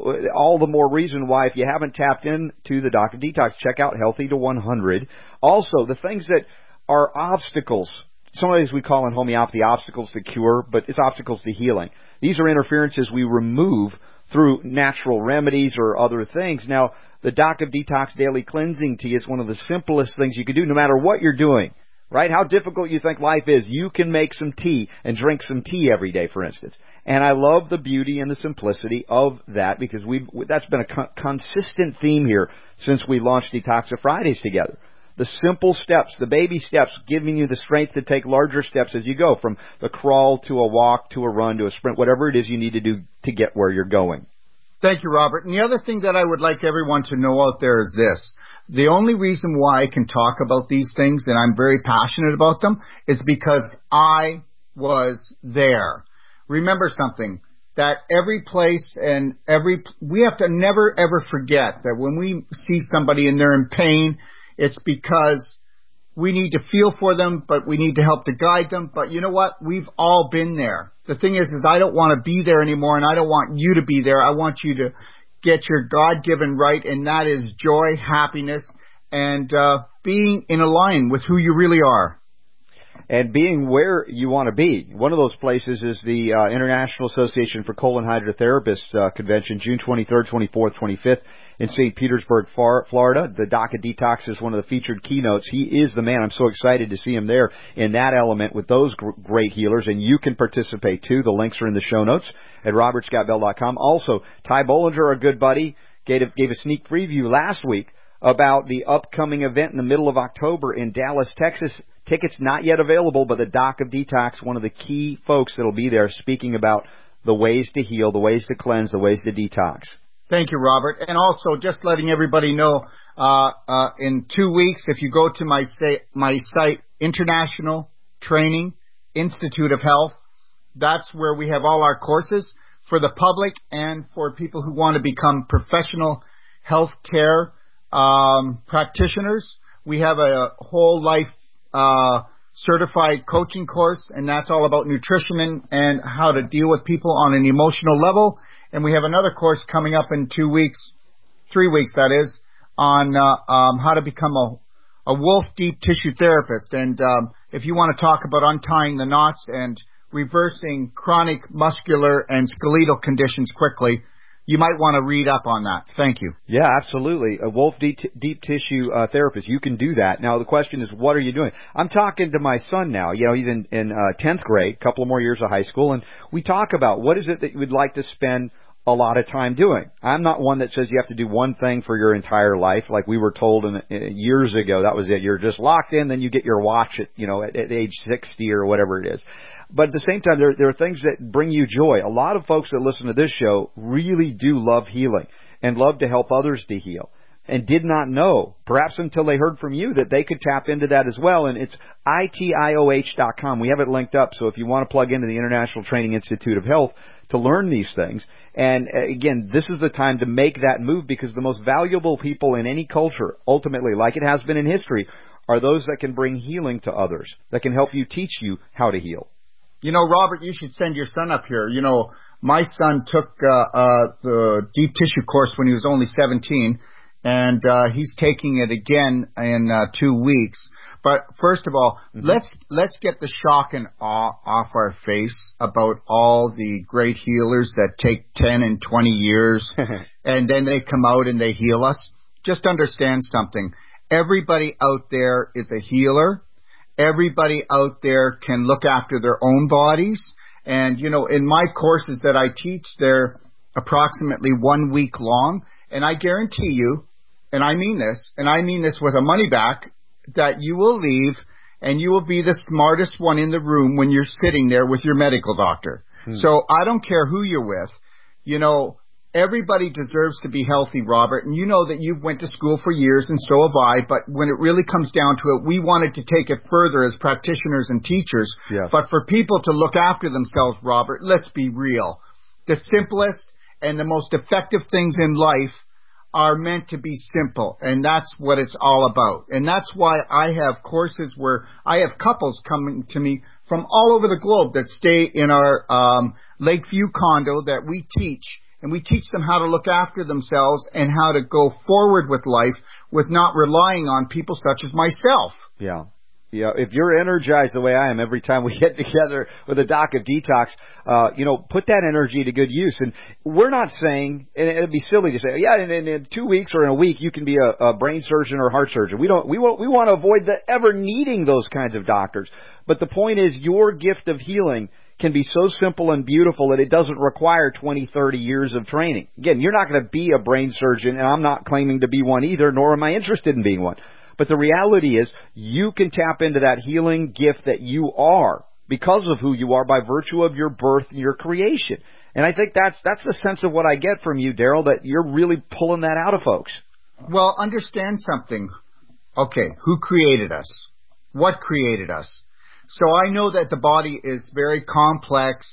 all the more reason why if you haven't tapped into the Dr. Detox, check out Healthy to 100. Also, the things that are obstacles, sometimes we call in homeopathy obstacles to cure, but it's obstacles to healing. These are interferences we remove through natural remedies or other things. Now, the Doc of Detox Daily Cleansing Tea is one of the simplest things you can do no matter what you're doing, right? How difficult you think life is, you can make some tea and drink some tea every day, for instance. And I love the beauty and the simplicity of that because that's been a consistent theme here since we launched Detoxa Fridays together. The simple steps, the baby steps, giving you the strength to take larger steps as you go, from the crawl to a walk to a run to a sprint, whatever it is you need to do to get where you're going. Thank you, Robert. And the other thing that I would like everyone to know out there is this. The only reason why I can talk about these things, and I'm very passionate about them, is because I was there. Remember something. that every place and we have to never ever forget that when we see somebody and they're in pain, it's because we need to feel for them, but we need to help to guide them. But you know what? We've all been there. The thing is I don't want to be there anymore, and I don't want you to be there. I want you to get your God-given right, and that is joy, happiness, and being in line with who you really are. And being where you want to be. One of those places is the International Association for Colon Hydrotherapists Convention, June 23rd, 24th, 25th in St. Petersburg, Florida. The Doc of Detox is one of the featured keynotes. He is the man. I'm so excited to see him there in that element with those great healers, and you can participate too. The links are in the show notes at robertscottbell.com. Also, Ty Bollinger, our good buddy, gave a sneak preview last week about the upcoming event in the middle of October in Dallas, Texas. Tickets not yet available, but the Doc of Detox, one of the key folks that will be there speaking about the ways to heal, the ways to cleanse, the ways to detox. Thank you, Robert. And also, just letting everybody know, in 2 weeks, if you go to my site, International Training Institute of Health, that's where we have all our courses for the public and for people who want to become professional health care practitioners. We have a whole life certified coaching course, and that's all about nutrition and how to deal with people on an emotional level. And we have another course coming up in 3 weeks, that is, on how to become a wolf deep tissue therapist. And if you want to talk about untying the knots and reversing chronic muscular and skeletal conditions quickly, you might want to read up on that. Thank you. Yeah, absolutely. A wolf deep tissue therapist. You can do that. Now, the question is, what are you doing? I'm talking to my son now. You know, he's in 10th grade, a couple of more years of high school, and we talk about what is it that you would like to spend a lot of time doing. I'm not one that says you have to do one thing for your entire life, like we were told years ago. That was it. You're just locked in, then you get your watch at age 60 or whatever it is. But at the same time, there are things that bring you joy. A lot of folks that listen to this show really do love healing and love to help others to heal, and did not know, perhaps until they heard from you, that they could tap into that as well. And it's itioh.com. We have it linked up, so if you want to plug into the International Training Institute of Health to learn these things. And again, this is the time to make that move, because the most valuable people in any culture, ultimately, like it has been in history, are those that can bring healing to others, that can help you, teach you how to heal. You know, Robert, you should send your son up here. You know, my son took the deep tissue course when he was only 17, and he's taking it again in 2 weeks. But first of all, let's get the shock and awe off our face about all the great healers that take 10 and 20 years, and then they come out and they heal us. Just understand something. Everybody out there is a healer. Everybody out there can look after their own bodies. And, you know, in my courses that I teach, they're approximately 1 week long. And I guarantee you, and I mean this with a money back, that you will leave and you will be the smartest one in the room when you're sitting there with your medical doctor. So I don't care who you're with. You know, everybody deserves to be healthy, Robert. And you know that you went to school for years, and so have I. But when it really comes down to it, we wanted to take it further as practitioners and teachers. Yes. But for people to look after themselves, Robert, let's be real. The simplest and the most effective things in life are meant to be simple, and that's what it's all about. And that's why I have courses where I have couples coming to me from all over the globe that stay in our Lakeview condo that we teach, and we teach them how to look after themselves and how to go forward with life with not relying on people such as myself. Yeah. Yeah, if you're energized the way I am every time we get together with a Doc of Detox, put that energy to good use. And we're not saying, and it'd be silly to say, yeah, in 2 weeks or in a week you can be a brain surgeon or heart surgeon. We want to avoid ever needing those kinds of doctors. But the point is, your gift of healing can be so simple and beautiful that it doesn't require 20, 30 years of training. Again, you're not going to be a brain surgeon, and I'm not claiming to be one either, nor am I interested in being one. But the reality is, you can tap into that healing gift that you are because of who you are by virtue of your birth and your creation. And I think that's the sense of what I get from you, Daryl, that you're really pulling that out of folks. Well, understand something. Okay, who created us? What created us? So I know that the body is very complex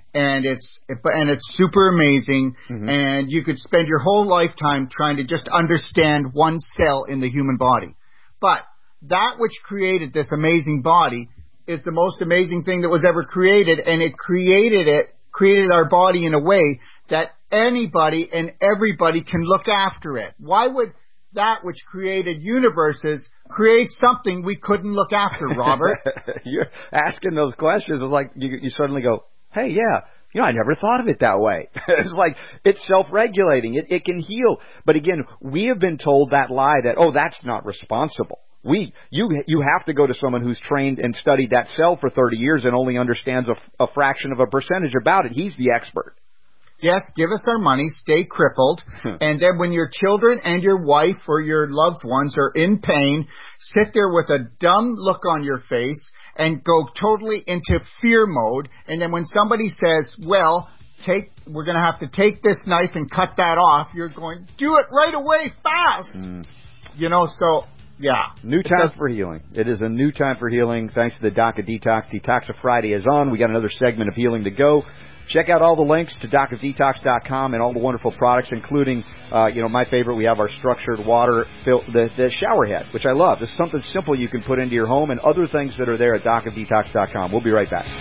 and it's super amazing, and you could spend your whole lifetime trying to just understand one cell in the human body. But that which created this amazing body is the most amazing thing that was ever created, and it created our body in a way that anybody and everybody can look after it. Why would that which created universes create something we couldn't look after, Robert? You're asking those questions. It's like you suddenly go, hey, yeah, I never thought of it that way. It's like it's self-regulating. It can heal. But again, we have been told that lie that, that's not responsible. You have to go to someone who's trained and studied that cell for 30 years and only understands a fraction of a percentage about it. He's the expert. Yes, give us our money, stay crippled, and then when your children and your wife or your loved ones are in pain, sit there with a dumb look on your face and go totally into fear mode, and then when somebody says, well, we're going to have to take this knife and cut that off, you're going, do it right away, fast! So... yeah. New time for healing. It is a new time for healing. Thanks to the DACA Detox. Detoxa Friday is on. We got another segment of healing to go. Check out all the links to DACADetox.com and all the wonderful products, including, my favorite. We have our structured water, the shower head, which I love. It's something simple you can put into your home, and other things that are there at DACADetox.com. We'll be right back.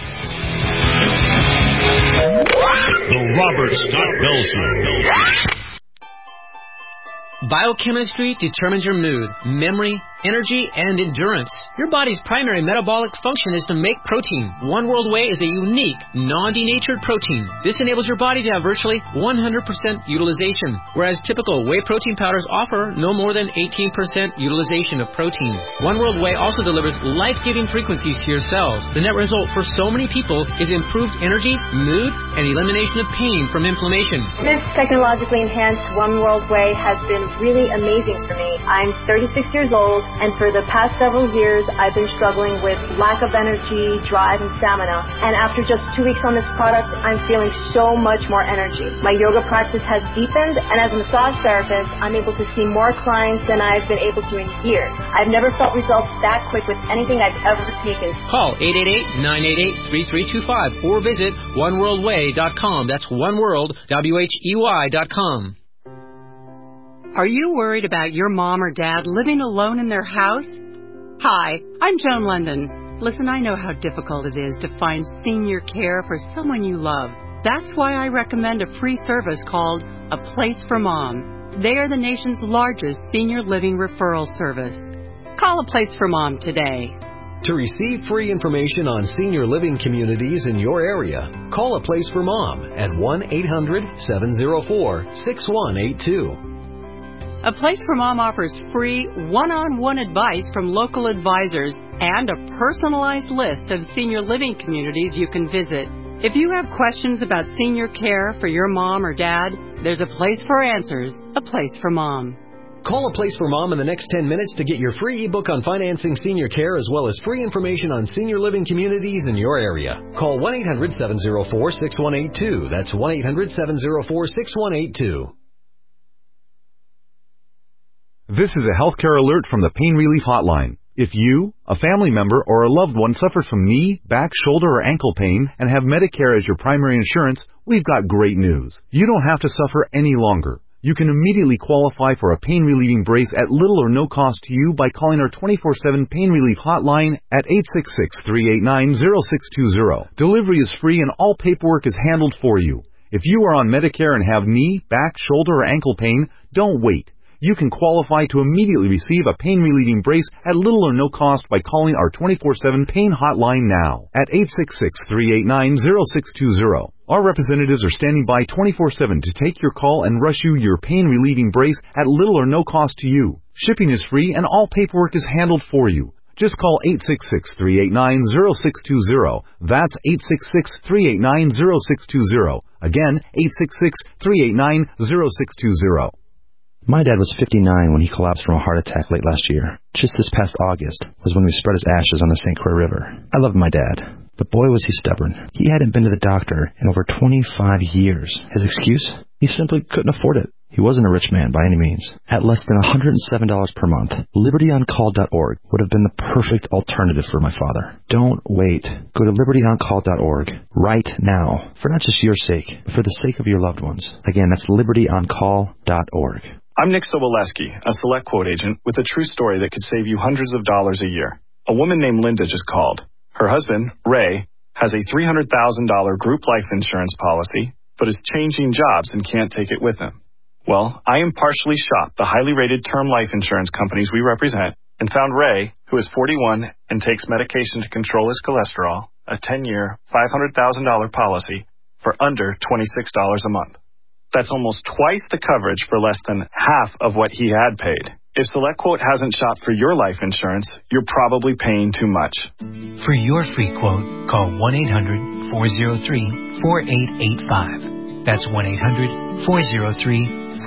The Robert Scott Bell Show. Biochemistry determines your mood, memory, energy, and endurance. Your body's primary metabolic function is to make protein. One World Whey is a unique, non-denatured protein. This enables your body to have virtually 100% utilization, whereas typical whey protein powders offer no more than 18% utilization of protein. One World Whey also delivers life-giving frequencies to your cells. The net result for so many people is improved energy, mood, and elimination of pain from inflammation. This technologically enhanced One World Whey has been really amazing for me. I'm 36 years old, and for the past several years, I've been struggling with lack of energy, drive, and stamina. And after just 2 weeks on this product, I'm feeling so much more energy. My yoga practice has deepened, and as a massage therapist, I'm able to see more clients than I've been able to in years. I've never felt results that quick with anything I've ever taken. Call 888-988-3325 or visit oneworldwhey.com. That's oneworld, WHEY.com. Are you worried about your mom or dad living alone in their house? Hi, I'm Joan London. Listen, I know how difficult it is to find senior care for someone you love. That's why I recommend a free service called A Place for Mom. They are the nation's largest senior living referral service. Call A Place for Mom today. To receive free information on senior living communities in your area, call A Place for Mom at 1-800-704-6182. A Place for Mom offers free one-on-one advice from local advisors and a personalized list of senior living communities you can visit. If you have questions about senior care for your mom or dad, there's a place for answers, A Place for Mom. Call A Place for Mom in the next 10 minutes to get your free ebook on financing senior care as well as free information on senior living communities in your area. Call 1-800-704-6182. That's 1-800-704-6182. This is a healthcare alert from the Pain Relief Hotline. If you, a family member, or a loved one suffers from knee, back, shoulder, or ankle pain and have Medicare as your primary insurance, we've got great news. You don't have to suffer any longer. You can immediately qualify for a pain-relieving brace at little or no cost to you by calling our 24/7 Pain Relief Hotline at 866-389-0620. Delivery is free and all paperwork is handled for you. If you are on Medicare and have knee, back, shoulder, or ankle pain, don't wait. You can qualify to immediately receive a pain-relieving brace at little or no cost by calling our 24/7 Pain Hotline now at 866-389-0620. Our representatives are standing by 24/7 to take your call and rush you your pain-relieving brace at little or no cost to you. Shipping is free and all paperwork is handled for you. Just call 866-389-0620. That's 866-389-0620. Again, 866-389-0620. My dad was 59 when he collapsed from a heart attack late last year. Just this past August was when we spread his ashes on the St. Croix River. I loved my dad, but boy was he stubborn. He hadn't been to the doctor in over 25 years. His excuse? He simply couldn't afford it. He wasn't a rich man by any means. At less than $107 per month, LibertyOnCall.org would have been the perfect alternative for my father. Don't wait. Go to LibertyOnCall.org right now, for not just your sake, but for the sake of your loved ones. Again, that's LibertyOnCall.org. I'm Nick Soboleski, a Select Quote agent with a true story that could save you hundreds of dollars a year. A woman named Linda just called. Her husband, Ray, has a $300,000 group life insurance policy, but is changing jobs and can't take it with him. Well, I impartially shopped the highly rated term life insurance companies we represent and found Ray, who is 41 and takes medication to control his cholesterol, a 10-year, $500,000 policy for under $26 a month. That's almost twice the coverage for less than half of what he had paid. If SelectQuote hasn't shopped for your life insurance, you're probably paying too much. For your free quote, call 1-800-403-4885. That's 1-800-403-4885.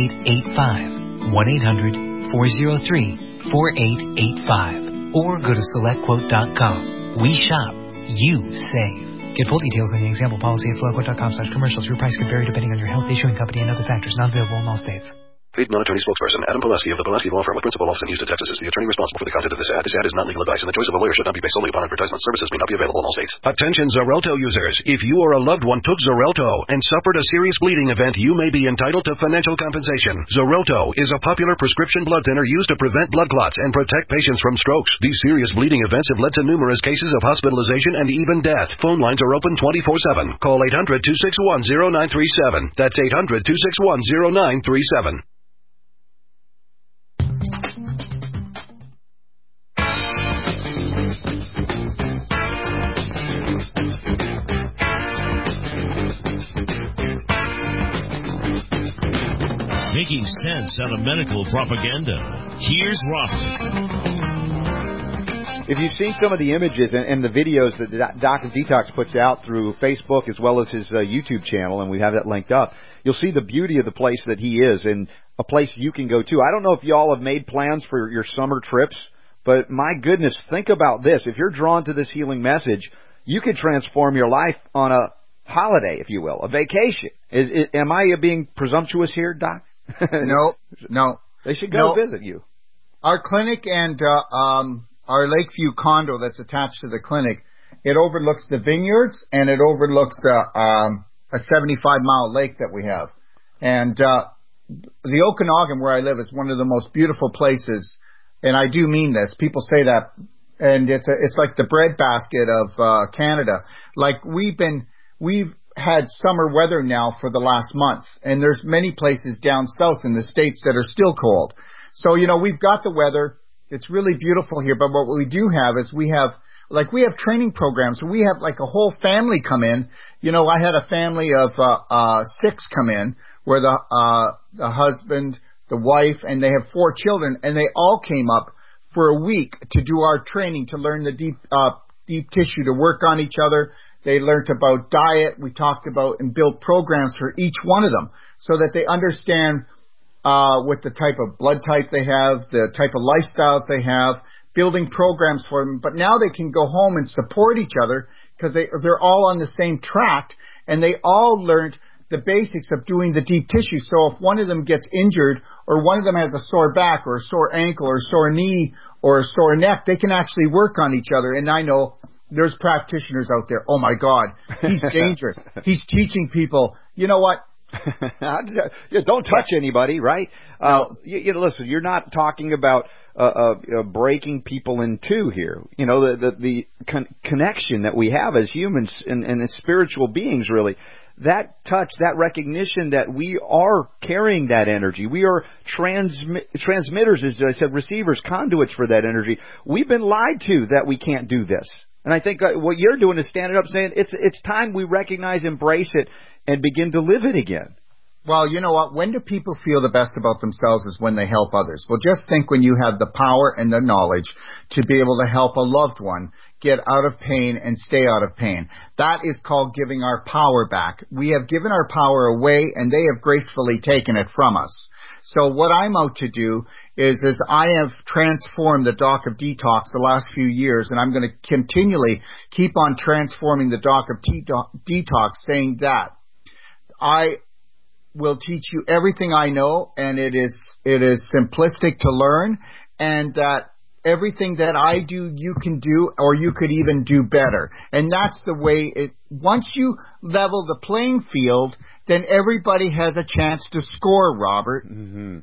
1-800-403-4885. Or go to SelectQuote.com. We shop. You save. Get full details in the example policy at SelectQuote.com/commercials. Your price can vary depending on your health, issuing company, and other factors. Not available in all states. Paid non-attorney spokesperson Adam Pileski of the Pileski Law Firm with principal office in Houston, Texas, is the attorney responsible for the content of this ad. This ad is not legal advice, and the choice of a lawyer should not be based solely upon advertisement. Services may not be available in all states. Attention Xarelto users. If you or a loved one took Xarelto and suffered a serious bleeding event, you may be entitled to financial compensation. Xarelto is a popular prescription blood thinner used to prevent blood clots and protect patients from strokes. These serious bleeding events have led to numerous cases of hospitalization and even death. Phone lines are open 24/7. Call 800-261-0937. That's 800-261-0937. Making sense out of medical propaganda. Here's Robert. If you've seen some of the images and the videos that Doc of Detox puts out through Facebook as well as his YouTube channel, and we have that linked up, you'll see the beauty of the place that he is and a place you can go to. I don't know if y'all have made plans for your summer trips, but my goodness, think about this. If you're drawn to this healing message, you could transform your life on a holiday, if you will, a vacation. Am I being presumptuous here, Doc? No. They should go visit you. Our clinic and our Lakeview condo that's attached to the clinic, it overlooks the vineyards and it overlooks a 75-mile lake that we have. And the Okanagan, where I live, is one of the most beautiful places, and I do mean this. People say that, and it's like the breadbasket of Canada. Like we've had summer weather now for the last month, and there's many places down south in the States that are still cold. So, we've got the weather. It's really beautiful here, but what we do have is we have training programs. We have like a whole family come in. I had a family of 6 come in where the husband, the wife, and they have 4 children, and they all came up for a week to do our training, to learn the deep tissue, to work on each other. They learned about diet. We talked about and built programs for each one of them so that they understand what the type of blood type they have, the type of lifestyles they have, building programs for them. But now they can go home and support each other because they're all on the same track, and they all learned the basics of doing the deep tissue. So if one of them gets injured or one of them has a sore back or a sore ankle or a sore knee or a sore neck, they can actually work on each other. And I know there's practitioners out there. Oh my God, he's dangerous. He's teaching people. You know what? Don't touch anybody, right? No. Listen, you're not talking about breaking people in two here. The connection that we have as humans and as spiritual beings, really. That touch, that recognition that we are carrying that energy. We are transmitters, as I said, receivers, conduits for that energy. We've been lied to that we can't do this. And I think what you're doing is standing up saying it's time we recognize, embrace it, and begin to live it again. Well, you know what? When do people feel the best about themselves is when they help others. Well, just think when you have the power and the knowledge to be able to help a loved one get out of pain and stay out of pain. That is called giving our power back. We have given our power away, and they have gracefully taken it from us. So what I'm out to do is I have transformed the Doc of Detox the last few years, and I'm going to continually keep on transforming the Doc of Detox, saying that will teach you everything I know, and it is simplistic to learn, and that everything that I do, you can do, or you could even do better. And that's the way once you level the playing field, then everybody has a chance to score, Robert. Mm-hmm.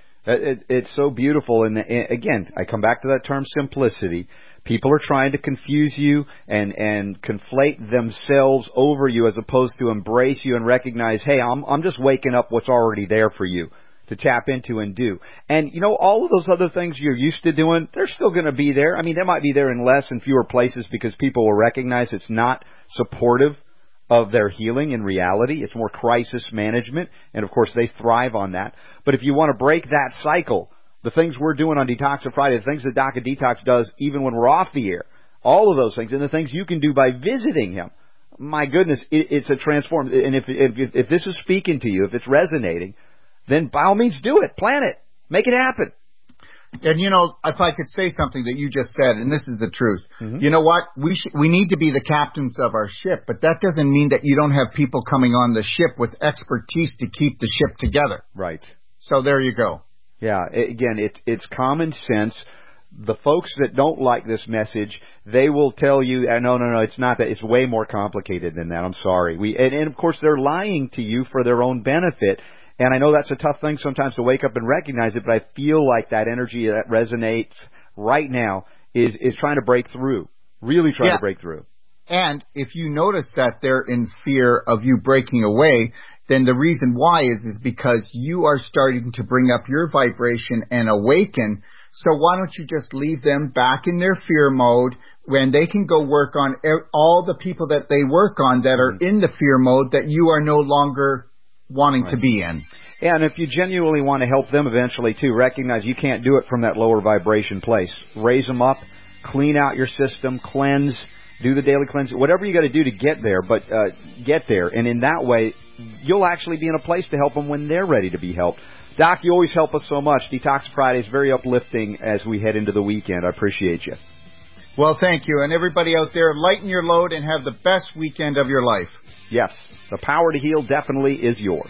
It's so beautiful. And again, I come back to that term simplicity. People are trying to confuse you and conflate themselves over you as opposed to embrace you and recognize, hey, I'm just waking up what's already there for you to tap into and do. And, all of those other things you're used to doing, they're still going to be there. I mean, they might be there in less and fewer places because people will recognize it's not supportive of their healing in reality. It's more crisis management. And, of course, they thrive on that. But if you want to break that cycle, the things we're doing on Detox Friday, the things that Doc of Detox does even when we're off the air, all of those things, and the things you can do by visiting him, my goodness, it's a transform. And if this is speaking to you, if it's resonating, then by all means do it. Plan it. Make it happen. And, if I could say something that you just said, and this is the truth, you know what? We need to be the captains of our ship, but that doesn't mean that you don't have people coming on the ship with expertise to keep the ship together. Right. So there you go. Yeah, again, it's common sense. The folks that don't like this message, they will tell you, no, it's not that. It's way more complicated than that. I'm sorry. And of course, they're lying to you for their own benefit. And I know that's a tough thing sometimes to wake up and recognize it, but I feel like that energy that resonates right now is trying to break through, really trying to break through. And if you notice that they're in fear of you breaking away, then the reason why is because you are starting to bring up your vibration and awaken. So why don't you just leave them back in their fear mode when they can go work on all the people that they work on that are in the fear mode that you are no longer wanting to be in. Yeah, and if you genuinely want to help them eventually, too, recognize you can't do it from that lower vibration place. Raise them up, clean out your system, cleanse, do the daily cleanse, whatever you got to do to get there, but get there. And in that way, you'll actually be in a place to help them when they're ready to be helped. Doc, you always help us so much. Detox Friday is very uplifting as we head into the weekend. I appreciate you. Well, thank you. And everybody out there, lighten your load and have the best weekend of your life. Yes, the power to heal definitely is yours.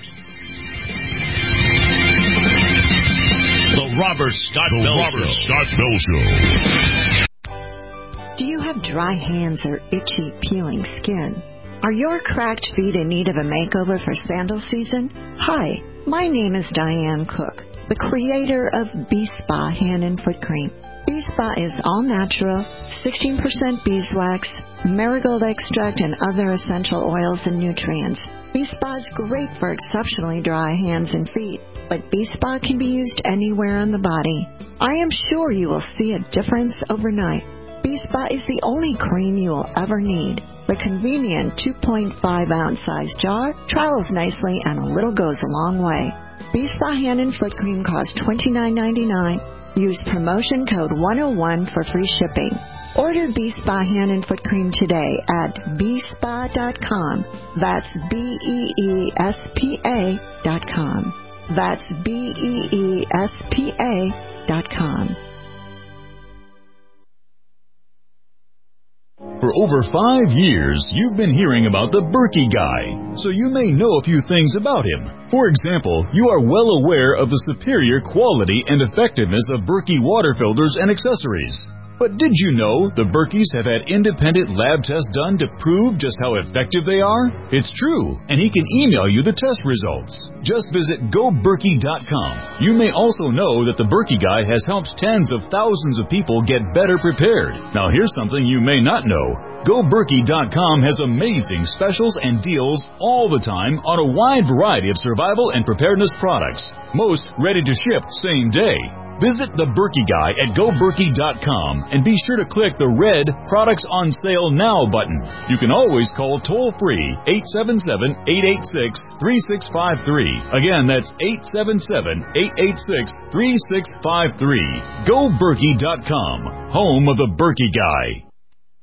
The Robert Scott Bell Show. Do you have dry hands or itchy, peeling skin? Are your cracked feet in need of a makeover for sandal season? Hi, my name is Diane Cook, the creator of B-Spa Hand and Foot Cream. B-Spa is all natural, 16% beeswax, marigold extract, and other essential oils and nutrients. B-Spa is great for exceptionally dry hands and feet, but B-Spa can be used anywhere on the body. I am sure you will see a difference overnight. B-Spa is the only cream you will ever need. The convenient 2.5-ounce size jar travels nicely and a little goes a long way. B-Spa Hand and Foot Cream costs $29.99. Use promotion code 101 for free shipping. Order B-Spa Hand and Foot Cream today at BeSpa.com. That's BeESPA.com. That's BeESPA.com. For over 5 years, you've been hearing about the Berkey Guy, so you may know a few things about him. For example, you are well aware of the superior quality and effectiveness of Berkey water filters and accessories. But did you know the Berkeys have had independent lab tests done to prove just how effective they are? It's true, and he can email you the test results. Just visit GoBerkey.com. You may also know that the Berkey Guy has helped tens of thousands of people get better prepared. Now here's something you may not know. GoBerkey.com has amazing specials and deals all the time on a wide variety of survival and preparedness products. Most ready to ship same day. Visit the Berkey Guy at GoBerkey.com and be sure to click the red Products on Sale Now button. You can always call toll-free 877-886-3653. Again, that's 877-886-3653. GoBerkey.com, home of the Berkey Guy.